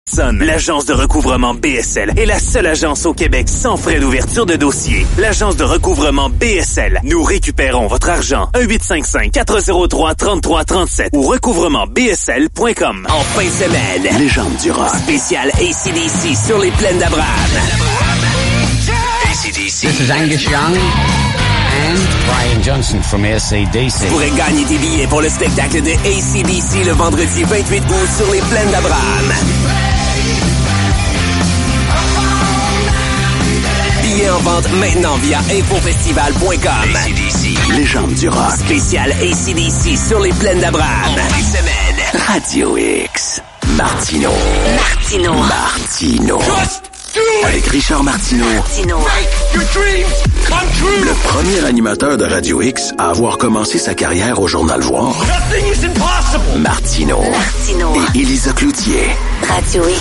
L'agence de recouvrement BSL est la seule agence au Québec sans frais d'ouverture de dossier. L'agence de recouvrement BSL. Nous récupérons votre argent. 1-855-403-3337 ou recouvrement-bsl.com. En fin de semaine, légende du rock. Spécial AC/DC sur les plaines d'Abraham. AC/DC. This is Angus Young and Brian Johnson from AC/DC. Vous pourrez gagner des billets pour le spectacle de AC/DC le vendredi 28 août sur les plaines d'Abraham. Billets en vente maintenant via infofestival.com. AC/DC. Légende du rock. Spécial AC/DC sur les plaines d'Abraham. En fin de semaine. Radio X. Martineau. Avec Richard Martineau. Le premier animateur de Radio X à avoir commencé sa carrière au Journal Voir. Martineau. Et Élisa Cloutier. Radio X.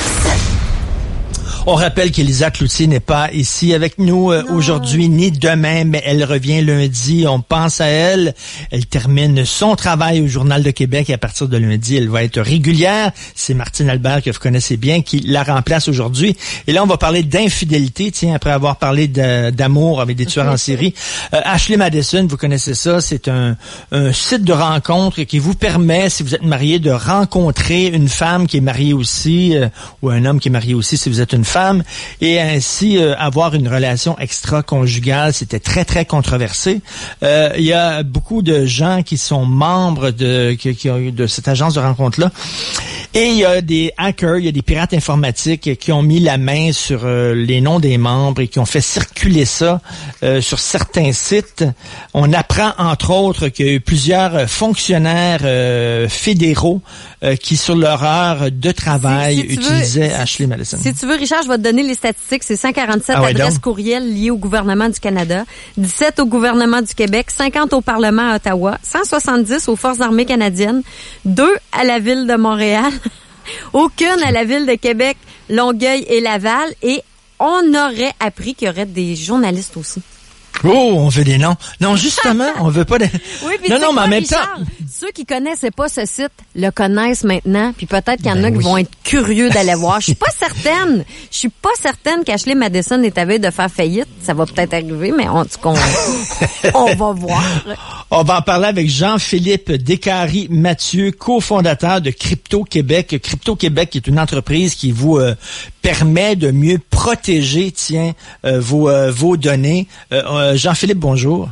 On rappelle qu'Élisa Cloutier n'est pas ici avec nous aujourd'hui ni demain, mais elle revient lundi. On pense à elle. Elle termine son travail au Journal de Québec et à partir de lundi, elle va être régulière. C'est Martine Albert, que vous connaissez bien, qui la remplace aujourd'hui. Et là, on va parler d'infidélité, après avoir parlé d'amour avec des tueurs en série. Ashley Madison, vous connaissez ça, c'est un site de rencontre qui vous permet, si vous êtes marié, de rencontrer une femme qui est mariée aussi, ou un homme qui est marié aussi, si vous êtes une femme, et ainsi avoir une relation extra-conjugale. C'était très, très controversé. Il y a beaucoup de gens qui sont membres de cette agence de rencontre-là. Et il y a des hackers, il y a des pirates informatiques qui ont mis la main sur les noms des membres et qui ont fait circuler ça sur certains sites. On apprend, entre autres, qu'il y a eu plusieurs fonctionnaires fédéraux qui, sur leur heure de travail, utilisaient Ashley Madison. Si tu veux, Richard, je vais te donner les statistiques. C'est 147 adresses courriels liées au gouvernement du Canada, 17 au gouvernement du Québec, 50 au Parlement à Ottawa, 170 aux Forces armées canadiennes, 2 à la Ville de Montréal, aucune à la Ville de Québec, Longueuil et Laval, et on aurait appris qu'il y aurait des journalistes aussi. Oh, on veut des noms. Non, justement, on veut pas des... Oui, puis non, mais en même temps... Ceux qui connaissaient pas ce site le connaissent maintenant, puis peut-être qu'il y en a qui vont être curieux d'aller voir. Je suis pas certaine qu'Ashley Madison est à veille de faire faillite. Ça va peut-être arriver, mais on va voir. On va en parler avec Jean-Philippe Descaries-Mathieu, cofondateur de Crypto Québec. Crypto Québec est une entreprise qui vous permet de mieux protéger, vos données. Jean-Philippe, bonjour.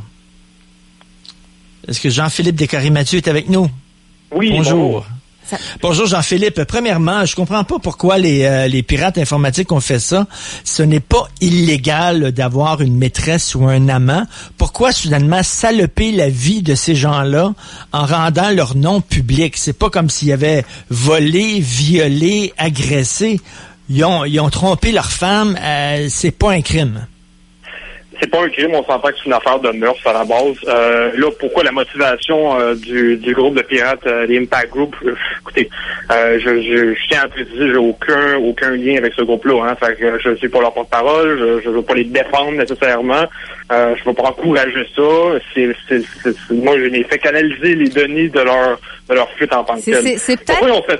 Est-ce que Jean-Philippe Descaries-Mathieu est avec nous? Oui, bonjour. Bonjour Jean-Philippe. Premièrement, je comprends pas pourquoi les pirates informatiques ont fait ça. Ce n'est pas illégal d'avoir une maîtresse ou un amant. Pourquoi soudainement saloper la vie de ces gens-là en rendant leur nom public? C'est pas comme s'ils avaient volé, violé, agressé. Ils ont trompé leur femme. C'est pas un crime. C'est pas un crime, on s'entend que c'est une affaire de meurtre à la base. Là, pourquoi la motivation du groupe de pirates, l'Impact Group? Écoutez, je tiens à préciser, j'ai aucun lien avec ce groupe-là. Fait que je suis pas leur porte-parole, je veux pas les défendre nécessairement. Je veux pas encourager ça. Moi, je n'ai fait qu'analyser les données de leur fuite en tant que telle. C'est peut-être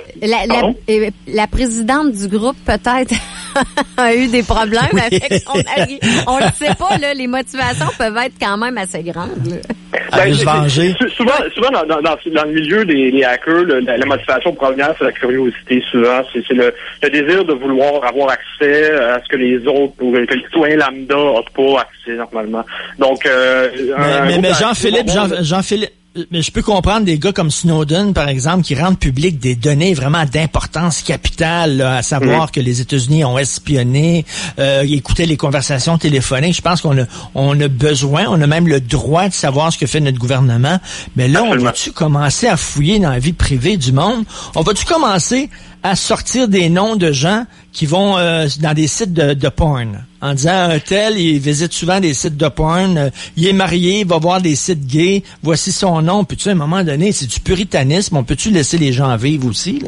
la présidente du groupe peut-être a eu des problèmes avec son mari. On le sait pas, là, les motivations peuvent être quand même assez grandes. Elle veut se venger. Souvent dans le milieu des hackers, la motivation première, c'est la curiosité. Souvent, c'est le désir de vouloir avoir accès à ce que les autres ou que les citoyens lambda n'ont pas accès normalement. Donc, mais Jean-Philippe, mais je peux comprendre des gars comme Snowden, par exemple, qui rendent public des données vraiment d'importance capitale, là, à savoir que les États-Unis ont espionné, écouté les conversations téléphoniques. Je pense qu'on a besoin, on a même le droit de savoir ce que fait notre gouvernement. Mais là, on va-tu commencer à fouiller dans la vie privée du monde? On va-tu commencer à sortir des noms de gens qui vont dans des sites de porn, en disant un tel, il visite souvent des sites de porn, il est marié, il va voir des sites gays, voici son nom. Puis tu sais, à un moment donné, c'est du puritanisme, on peut-tu laisser les gens vivre aussi, là?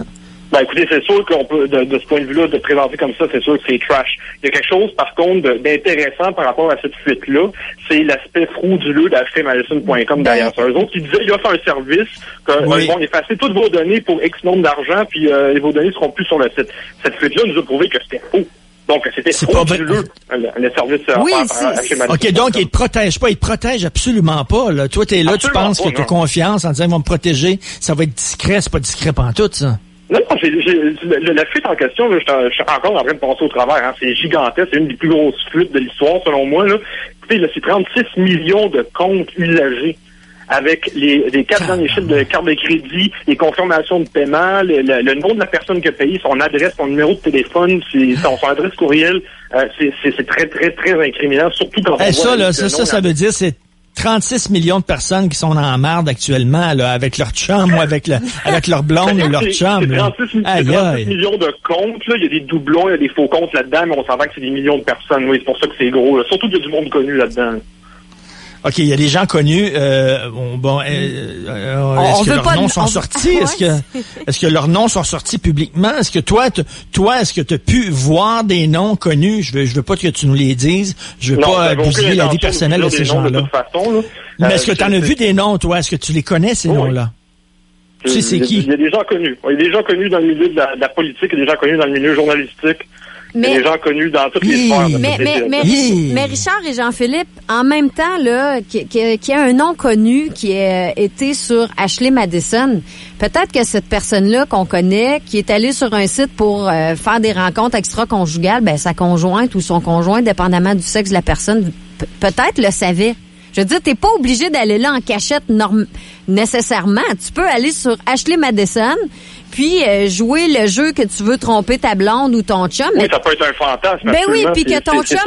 Ben écoutez, c'est sûr qu'on peut, de ce point de vue-là, de présenter comme ça, c'est sûr que c'est trash. Il y a quelque chose, par contre, d'intéressant par rapport à cette fuite-là, c'est l'aspect frauduleux d'HMalison.com derrière ça. Eux autres, ils disaient, ils offrent un service, qu'ils vont effacer toutes vos données pour X nombre d'argent, puis vos données seront plus sur le site. Cette fuite-là nous a prouvé que c'était faux. Donc, c'était frauduleux, le service HMalison. OK, donc, ils te protègent pas, ils te protègent absolument pas, là. Toi, t'es là, absolument, tu penses que tu as confiance en disant, ils vont me protéger, ça va être discret, c'est pas discret pantoute, ça. Non, la fuite en question, là, je suis encore en train de passer au travers. Hein. C'est gigantesque. C'est une des plus grosses fuites de l'histoire, selon moi. Là. Écoutez, là, c'est 36 millions de comptes usagés avec les 4 derniers chiffres de carte de crédit, les confirmations de paiement, le nom de la personne qui a payé, son adresse, son numéro de téléphone, son adresse courriel. C'est très, très, très incriminant, surtout quand on voit... Ça veut dire c'est 36 millions de personnes qui sont en marde actuellement, là, avec leur chum ou avec leur blonde ou leur chum. C'est 36 millions de comptes, là. Il y a des doublons, il y a des faux comptes là-dedans, mais on s'entend que c'est des millions de personnes. Oui, c'est pour ça que c'est gros, là. Surtout qu'il y a du monde connu là-dedans. OK, il y a des gens connus. Est-ce que leurs noms sont sortis? Est-ce que leurs noms sont sortis publiquement? Est-ce que toi, est-ce que tu as pu voir des noms connus? Je veux pas que tu nous les dises. Je veux pas bousiller la vie personnelle de ces gens-là. Mais est-ce que tu en as vu des noms, toi? Est-ce que tu les connais, ces noms-là? Tu sais, c'est qui? Il y a des gens connus. Il y a des gens connus dans le milieu de la politique, il y a des gens connus dans le milieu journalistique. Mais des gens connus dans toutes les sphères. Mais Richard et Jean-Philippe, en même temps, là, qui a un nom connu qui a été sur Ashley Madison, peut-être que cette personne-là qu'on connaît, qui est allée sur un site pour faire des rencontres extra-conjugales, ben sa conjointe ou son conjoint, dépendamment du sexe de la personne, peut-être le savait. Je veux dire, t'es pas obligé d'aller là en cachette nécessairement. Tu peux aller sur Ashley Madison, puis jouer le jeu que tu veux tromper ta blonde ou ton chum. Oui, ça peut être un fantasme. Ben oui, puis que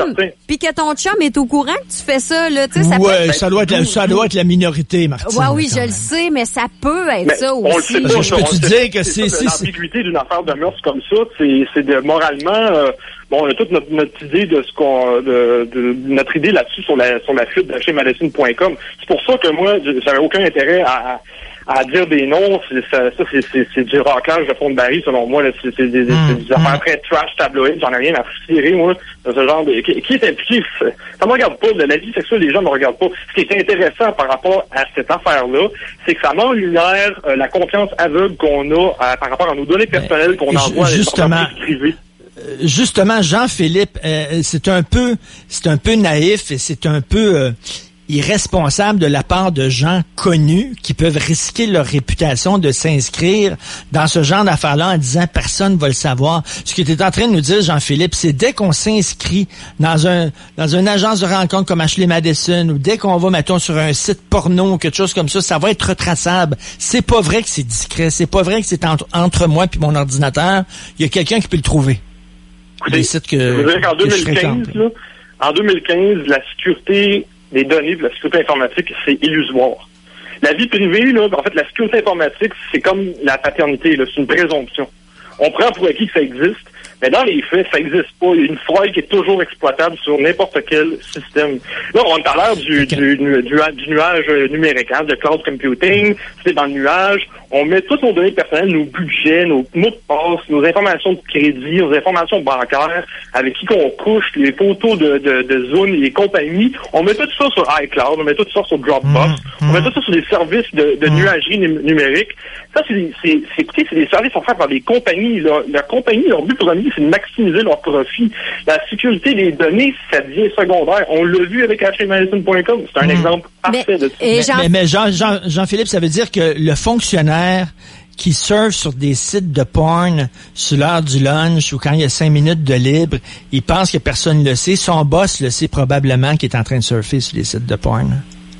ton chum est au courant que tu fais ça, là. Tu sais, ça doit être la minorité, Martine. Ouais, oui, je le sais, mais ça peut être ça aussi. On le sait pas, je peux te dire que c'est l'ambiguïté d'une affaire de meurtre comme ça, c'est de moralement. Bon, on a toute notre idée de ce de notre idée là-dessus sur la fuite de chez Madison.com. C'est pour ça que moi, j'avais aucun intérêt à dire des noms. C'est du raclage de fond de baril, selon moi. C'est des affaires très trash tabloïdes. J'en ai rien à cirer, moi, de ce genre de... Qui est impliqué? Ça me regarde pas. La vie sexuelle des gens me regarde pas. Ce qui est intéressant par rapport à cette affaire-là, c'est que ça met en lumière la confiance aveugle qu'on a par rapport à nos données personnelles qu'on envoie à des entreprises privées. Justement, Jean-Philippe, c'est un peu naïf et c'est un peu irresponsable de la part de gens connus qui peuvent risquer leur réputation de s'inscrire dans ce genre d'affaires-là en disant personne va le savoir. Ce que tu es en train de nous dire, Jean-Philippe, c'est dès qu'on s'inscrit dans une agence de rencontre comme Ashley Madison ou dès qu'on va, mettons, sur un site porno ou quelque chose comme ça va être retraçable. C'est pas vrai que c'est discret. C'est pas vrai que c'est entre moi puis mon ordinateur. Il y a quelqu'un qui peut le trouver. Des sites que je veux dire qu'en 2015, la sécurité des données de la sécurité informatique, c'est illusoire. La vie privée, là, en fait, la sécurité informatique, c'est comme la paternité, là, c'est une présomption. On prend pour acquis que ça existe, mais dans les faits, ça n'existe pas. Il y a une faille qui est toujours exploitable sur n'importe quel système. Là, on est à l'ère du nuage numérique, hein, de cloud computing, c'est dans le nuage. On met toutes nos données personnelles, nos budgets, nos mots de passe, nos informations de crédit, nos informations bancaires, avec qui qu'on couche, les photos de Zoom, les compagnies. On met tout ça sur iCloud, on met tout ça sur Dropbox, on met tout ça sur des services de nuagerie numérique. Ça, c'est des services offerts par des compagnies. La compagnie, leur but premier, c'est de maximiser leur profit. La sécurité des données, ça devient secondaire. On l'a vu avec HMalison.com. C'est un exemple parfait de ça. Mais Jean-Philippe, ça veut dire que le fonctionnaire qui surfe sur des sites de porn sur l'heure du lunch ou quand il y a 5 minutes de libre, il pense que personne ne le sait. Son boss le sait probablement qu'il est en train de surfer sur des sites de porn.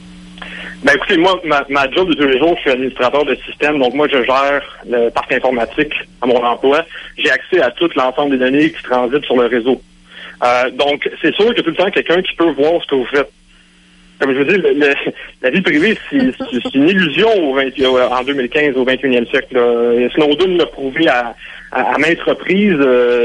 Ben écoutez, moi, ma job de tous les jours, je suis administrateur de système, donc moi je gère le parc informatique à mon emploi. J'ai accès à tout l'ensemble des données qui transitent sur le réseau. Donc, c'est sûr qu'il y a tout le temps quelqu'un qui peut voir ce que vous faites. comme je veux dire, la vie privée, c'est une illusion en 2015, au 21e siècle. Là. Snowden l'a prouvé à maintes reprises,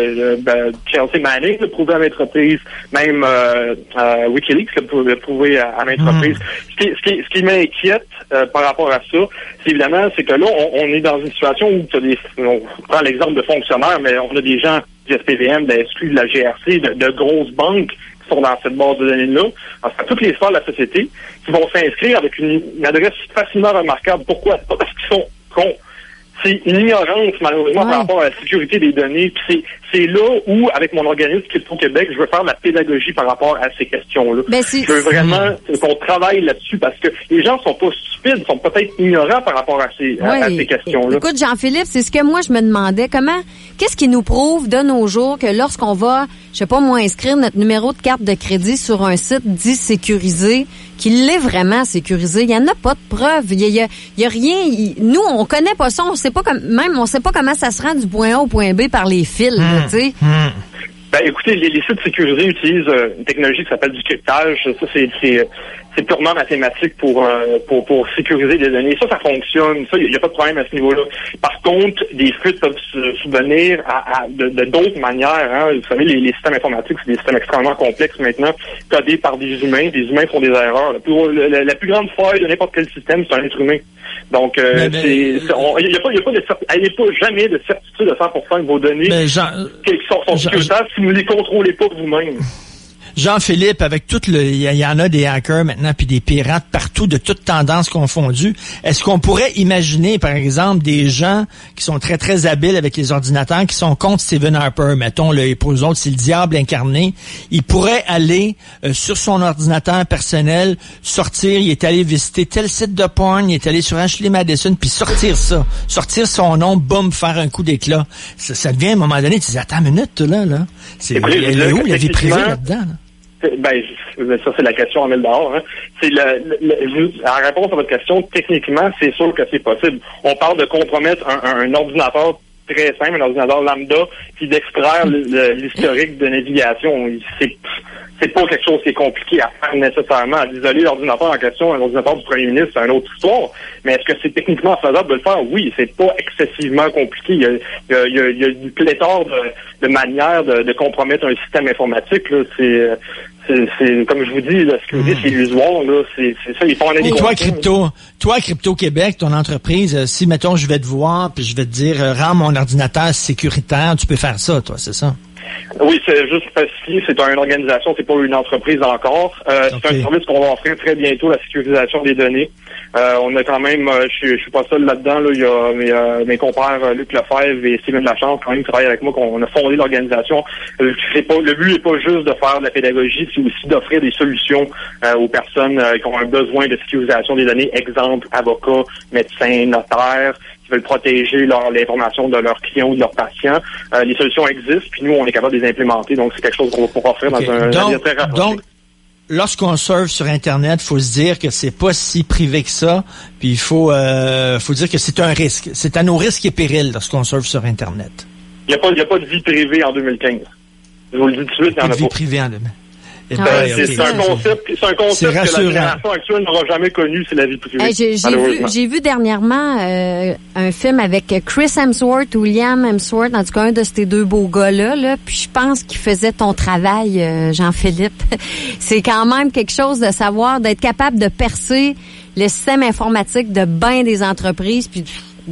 Chelsea Manning l'a prouvé à maintes reprises, même WikiLeaks l'a prouvé à maintes reprises. Ce qui m'inquiète par rapport à ça, c'est évidemment, c'est que là, on est dans une situation où on prend l'exemple de fonctionnaires, mais on a des gens du SPVM, de la SQ, de la GRC, de grosses banques qui sont dans cette base de données-là, à toutes les sphères de la société, qui vont s'inscrire avec une adresse facilement remarquable. Pourquoi? Pas parce qu'ils sont cons. C'est une ignorance, malheureusement, par rapport à la sécurité des données. Puis c'est là où, avec mon organisme Crypto Québec, je veux faire de la pédagogie par rapport à ces questions-là. Je veux vraiment qu'on travaille là-dessus parce que les gens sont pas stupides, sont peut-être ignorants par rapport à ces questions-là. Écoute, Jean-Philippe, c'est ce que moi je me demandais. Qu'est-ce qui nous prouve de nos jours que lorsqu'on va, je sais pas moi, inscrire notre numéro de carte de crédit sur un site dit sécurisé, qu'il l'est vraiment sécurisé? Il y en a pas de preuve. Il y a rien. Nous, on connaît pas ça. On sait pas comment ça se rend du point A au point B par les fils, tu sais. Ben, écoutez, les sites sécurisés utilisent une technologie qui s'appelle du cryptage. Ça, c'est purement mathématique pour sécuriser des données. Ça fonctionne. Ça, il n'y a pas de problème à ce niveau-là. Par contre, des fuites peuvent subvenir de d'autres manières. Hein. Vous savez, les systèmes informatiques, c'est des systèmes extrêmement complexes maintenant, codés par des humains. Des humains font des erreurs. La plus grande faille de n'importe quel système, c'est un être humain. Donc, il n'y a pas jamais de certitude de 100% de vos données qui sont sécuritaires si vous ne les contrôlez pas vous-même. Jean-Philippe, avec il y en a des hackers maintenant puis des pirates partout de toutes tendances confondues. Est-ce qu'on pourrait imaginer, par exemple, des gens qui sont très, très habiles avec les ordinateurs, qui sont contre Stephen Harper, mettons, là, et pour eux autres, c'est le diable incarné. Il pourrait aller sur son ordinateur personnel, sortir, il est allé visiter tel site de porn, il est allé sur Ashley Madison, puis sortir son nom, boum, faire un coup d'éclat. Ça devient, à un moment donné, tu dis, attends une minute, là. Elle est où la vie privée là-dedans, là? Ben, ça, c'est la question en 1000 $. Hein. En réponse à votre question, techniquement, c'est sûr que c'est possible. On parle de compromettre un ordinateur très simple, un ordinateur lambda, puis d'extraire l'historique de navigation. C'est pas quelque chose qui est compliqué à faire nécessairement. À isoler l'ordinateur en question, un ordinateur du premier ministre, c'est une autre histoire. Mais est-ce que c'est techniquement faisable de le faire? Oui, c'est pas excessivement compliqué. Il y a une pléthore de manières de compromettre un système informatique. Là. C'est comme je vous dis, la sécurité, c'est illusoire, là. C'est ça, il faut en être Toi, Crypto Québec, ton entreprise, si, mettons, je vais te voir, puis je vais te dire, rends mon ordinateur sécuritaire, tu peux faire ça, toi, c'est ça? Oui, c'est juste spécifié, c'est une organisation, c'est pas une entreprise encore. C'est un service qu'on va offrir très bientôt, la sécurisation des données. On a quand même, je suis pas seul là-dedans, là, il y a mes compères Luc Lefebvre et Steven Lachance quand même qui travaillent avec moi, qu'on a fondé l'organisation. Le but n'est pas juste de faire de la pédagogie, c'est aussi d'offrir des solutions aux personnes qui ont un besoin de sécurisation des données, exemple, avocats, médecins, notaires, qui veulent protéger l'information de leurs clients ou de leurs patients. Les solutions existent, puis nous, on est capable de les implémenter, donc c'est quelque chose qu'on va pouvoir offrir dans un très rapproché. Donc, lorsqu'on surfe sur Internet, faut se dire que c'est pas si privé que ça, puis il faut dire que c'est un risque. C'est à nos risques et périls lorsqu'on surfe sur Internet. Il n'y a pas de vie privée en 2015. Je vous le dis tout de suite, il n'y en a pas. De vie privée en 2015. C'est un concept que la génération actuelle n'aura jamais connu, c'est la vie privée. J'ai vu dernièrement un film avec Chris Hemsworth, William Hemsworth, en tout cas un de ces deux beaux gars-là, puis je pense qu'il faisait ton travail, Jean-Philippe. C'est quand même quelque chose de savoir, d'être capable de percer le système informatique de bien des entreprises, puis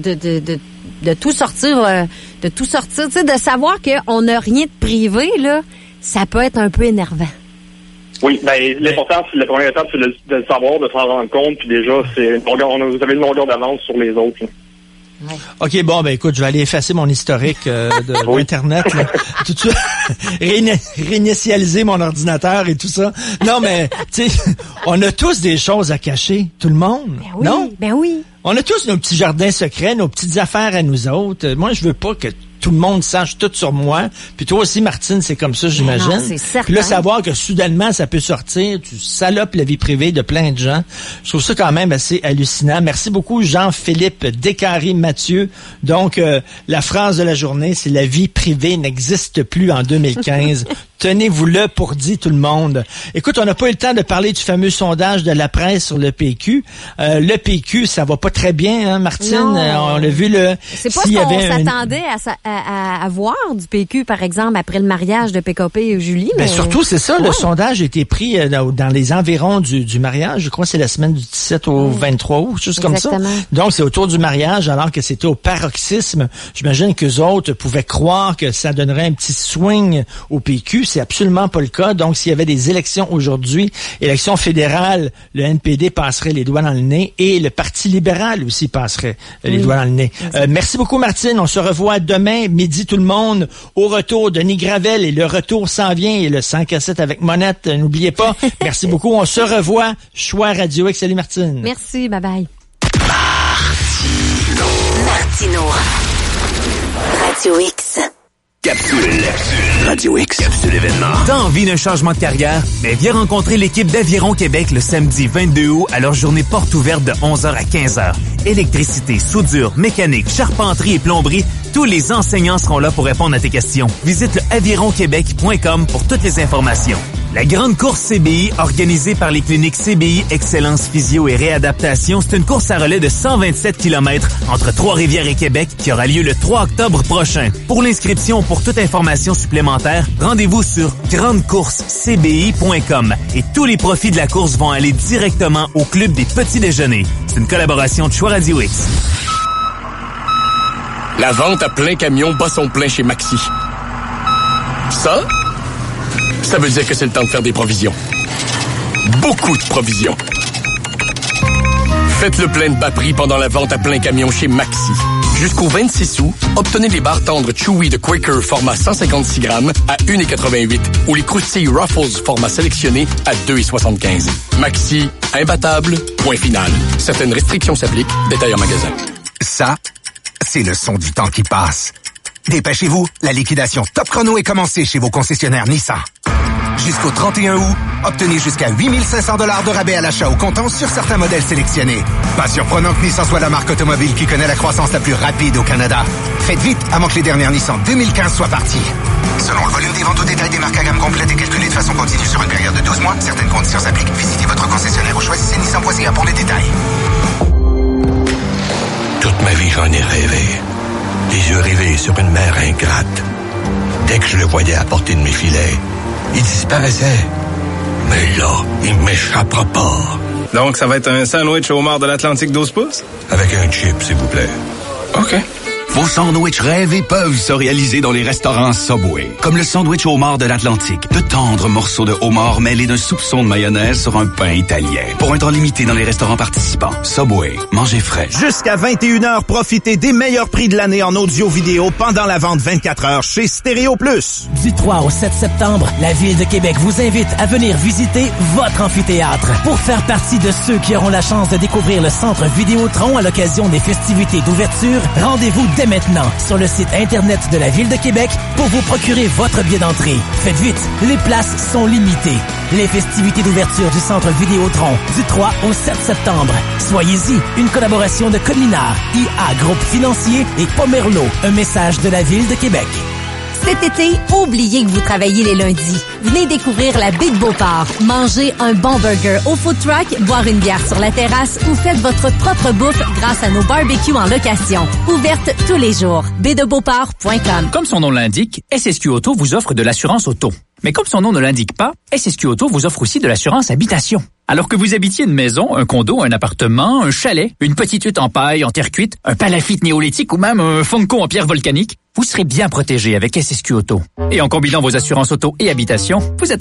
de tout sortir, tu sais, de savoir qu'on n'a rien de privé, là, ça peut être un peu énervant. Oui, l'important, la première étape, c'est de le savoir, de s'en rendre compte, puis déjà, vous avez une longueur d'avance sur les autres. Là. Ouais. OK, bon, écoute, je vais aller effacer mon historique de Internet, là. Tout de suite, réinitialiser mon ordinateur et tout ça. Non, mais, tu sais, on a tous des choses à cacher, tout le monde. Ben oui, non? Ben oui. On a tous nos petits jardins secrets, nos petites affaires à nous autres. Moi, je veux pas que tout le monde sache tout sur moi. Puis toi aussi, Martine, c'est comme ça, j'imagine. Non, c'est certain. Puis là, savoir que soudainement, ça peut sortir, tu salopes la vie privée de plein de gens. Je trouve ça quand même assez hallucinant. Merci beaucoup, Jean-Philippe Descaries-Mathieu. Donc, la phrase de la journée, c'est « La vie privée n'existe plus en 2015 ». tenez-vous-le pour dit tout le monde. Écoute, on n'a pas eu le temps de parler du fameux sondage de la presse sur le PQ. Le PQ, ça va pas très bien, hein, Martine? On l'a vu, c'est pas ce qu'on s'attendait à voir du PQ, par exemple, après le mariage de PKP et Julie. Mais surtout, c'est ça, le sondage a été pris dans les environs du mariage. Je crois que c'est la semaine du 17 au 23 août, juste comme ça. Donc, c'est autour du mariage, alors que c'était au paroxysme. J'imagine qu'eux autres pouvaient croire que ça donnerait un petit swing au PQ. C'est absolument pas le cas. Donc, s'il y avait des élections aujourd'hui, élections fédérales, le NPD passerait les doigts dans le nez et le Parti libéral aussi passerait les doigts dans le nez. Merci beaucoup, Martine. On se revoit demain, midi tout le monde. Au retour, Denis Gravel, et le retour s'en vient, et le 5-7 avec Monette. N'oubliez pas. Merci beaucoup. On se revoit. Choix Radio X. Salut, Martine. Merci. Bye-bye. Martino. Radio X. Capsule. Radio X. Capsule événement. T'as envie d'un changement de carrière? Mais viens rencontrer l'équipe d'Aviron Québec le samedi 22 août à leur journée porte ouverte de 11h à 15h. Électricité, soudure, mécanique, charpenterie et plomberie, tous les enseignants seront là pour répondre à tes questions. Visite le avironquebec.com pour toutes les informations. La grande course CBI, organisée par les cliniques CBI Excellence Physio et Réadaptation, c'est une course à relais de 127 km entre Trois-Rivières et Québec qui aura lieu le 3 octobre prochain. Pour l'inscription ou pour toute information supplémentaire, rendez-vous sur grandecoursecbi.com et tous les profits de la course vont aller directement au Club des Petits Déjeuners. C'est une collaboration de Choix Radio X. La vente à plein camion bat son plein chez Maxi. Ça veut dire que c'est le temps de faire des provisions. Beaucoup de provisions. Faites le plein de bas prix pendant la vente à plein camion chez Maxi. Jusqu'au 26 août, obtenez les barres tendres Chewy de Quaker format 156 grammes à 1,88 ou les croustilles Ruffles format sélectionné à 2,75. Maxi, imbattable, point final. Certaines restrictions s'appliquent. Détail en magasin. Ça, c'est le son du temps qui passe. Dépêchez-vous, la liquidation Top Chrono est commencée chez vos concessionnaires Nissan. Jusqu'au 31 août, obtenez jusqu'à 8 500 $ de rabais à l'achat au comptant sur certains modèles sélectionnés. Pas surprenant que Nissan soit la marque automobile qui connaît la croissance la plus rapide au Canada. Faites vite avant que les dernières Nissan 2015 soient parties. Selon le volume des ventes au détail des marques à gamme complète et calculées de façon continue sur une période de 12 mois, certaines conditions s'appliquent. Visitez votre concessionnaire ou choisissez Nissan.ca pour les détails. Toute ma vie, j'en ai rêvé. Les yeux rivés sur une mer ingrate. Dès que je le voyais à portée de mes filets, il disparaissait. Mais là, il m'échappera pas. Donc, ça va être un sandwich au homard de l'Atlantique 12 pouces? Avec un chip, s'il vous plaît. OK. Vos sandwichs rêvés peuvent se réaliser dans les restaurants Subway. Comme le sandwich homard de l'Atlantique. De tendres morceaux de homard mêlés d'un soupçon de mayonnaise sur un pain italien. Pour un temps limité dans les restaurants participants. Subway. Mangez frais. Jusqu'à 21h, profitez des meilleurs prix de l'année en audio-vidéo pendant la vente 24 heures chez Stéréo Plus. Du 3 au 7 septembre, la Ville de Québec vous invite à venir visiter votre amphithéâtre. Pour faire partie de ceux qui auront la chance de découvrir le centre Vidéotron à l'occasion des festivités d'ouverture, rendez-vous dès maintenant sur le site Internet de la Ville de Québec pour vous procurer votre billet d'entrée. Faites vite, les places sont limitées. Les festivités d'ouverture du centre Vidéotron du 3 au 7 septembre. Soyez-y, une collaboration de Collinard, IA Groupe Financier et Pomerleau. Un message de la Ville de Québec. Cet été, oubliez que vous travaillez les lundis. Venez découvrir la Baie de Beauport. Mangez un bon burger au food truck, boire une bière sur la terrasse ou faites votre propre bouffe grâce à nos barbecues en location. Ouverte tous les jours. baiedebeauport.com. Comme son nom l'indique, SSQ Auto vous offre de l'assurance auto. Mais comme son nom ne l'indique pas, SSQ Auto vous offre aussi de l'assurance habitation. Alors que vous habitiez une maison, un condo, un appartement, un chalet, une petite hutte en paille, en terre cuite, un palafite néolithique ou même un Funko en pierre volcanique, vous serez bien protégé avec SSQ Auto. Et en combinant vos assurances auto et habitation, vous êtes